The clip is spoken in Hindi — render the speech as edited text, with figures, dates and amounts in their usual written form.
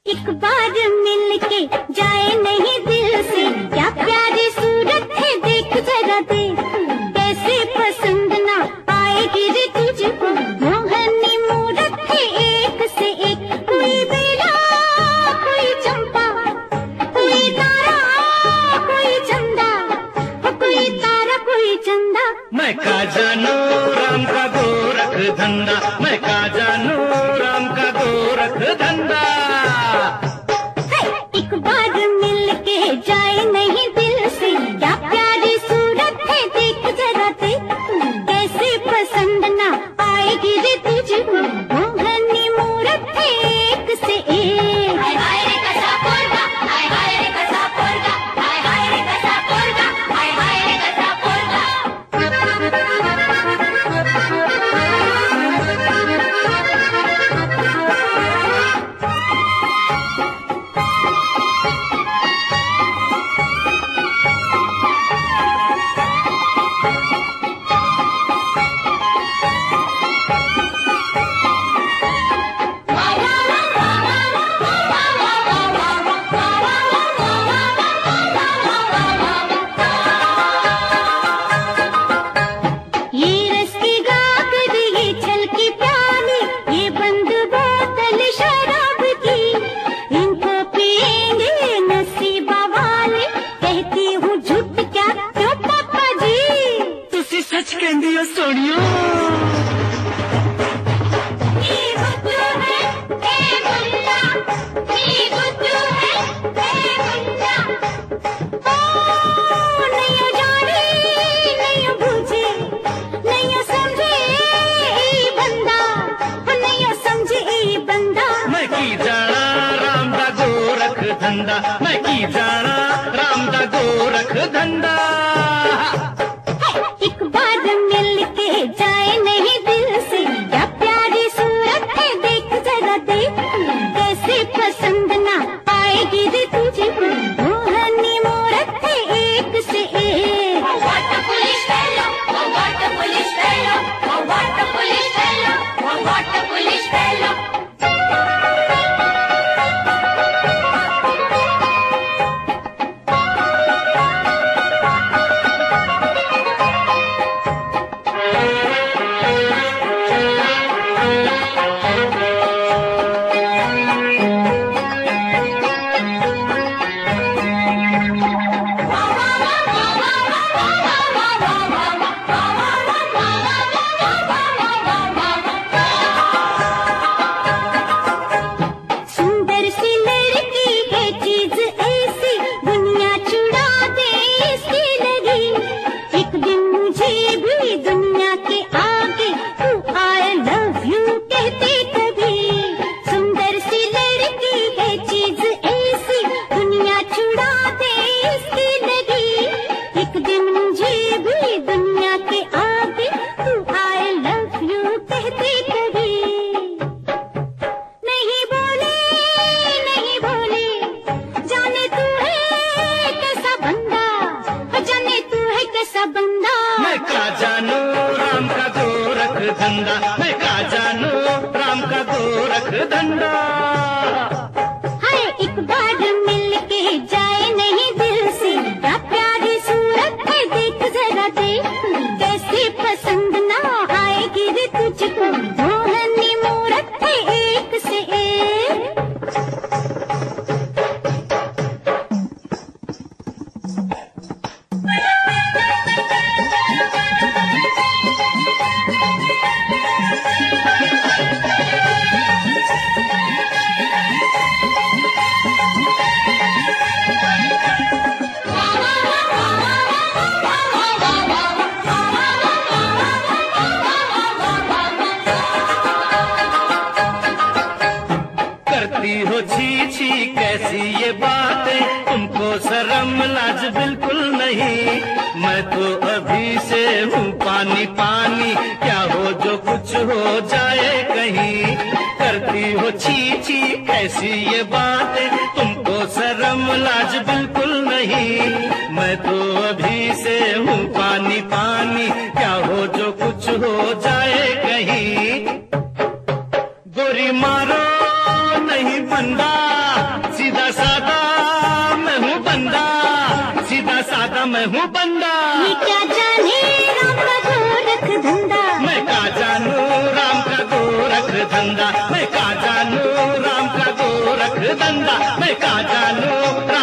एक बार मिलके जाए नहीं दिल से, क्या प्यारी सूरत है देख जरा दे, कैसे पसंद ना आएगी रे तुझको, मोहनी मूरत है एक से एक, कोई बेला कोई चंपा, कोई तारा कोई चंदा, कोई तारा कोई चंदा। मैं का जानू राम का गोरख धंधा, मैं का जानू राम का गोरख धंधा। एक बार मिलके जाए नहीं दिल से, क्या प्यारी सूरत है देख जरा दे, कैसे पसंद ना आएगी रे तुझको, मोहनी मूरत है एक से एक। हाय हाय रे कसा पोरगा, हाय हाय रे कसा पोरगा, हाय हाय रे कसा पोरगा, हाय हाय रे कसा पोरगा। सोनियो मैं की जाना राम दा गोरख धंधा, मैं की जाना राम दा गोरख धंधा। एक बार मिलके जाए नहीं दिल से, क्या प्यारी सूरत है देख जरा दे, कैसे पसंद ना आएगी रे तुझको, मोहनी मूरत है एक से एक। What a police fellow, what a police fellow, what a police fellow, what a police fellow. मैं का जानू राम का गोरख धंधा, मैं का जानू राम का गोरख धंधा। हाय एक बार मिलके जाए नहीं दिल से, क्या प्यारी सूरत है देख जरा दे, कैसे पसंद ना आएगी रे तुझको, मोहनी मूरत है एक से एक। करती हो छी छी कैसी ये बातें, तुमको शर्म लाज बिल्कुल नहीं, मैं तो अभी से हूँ पानी पानी, क्या हो जो कुछ हो जाए कहीं। करती हो छी छी कैसी ये बातें, तुमको शर्म लाज बिल्कुल नहीं, मैं तो अभी से हूँ पानी पानी, क्या हो जो कुछ हो जाए कहीं। गोरी मारो नहीं बंदा सीधा सादा मैं हूँ बंदा, सीधा सादा मैं हूँ बंदा। ये क्या जाने राम का गोरख धंधा, मैं का जानू राम का गोरख धंधा, मैं का जानू राम का गोरख धंधा, मैं का जानू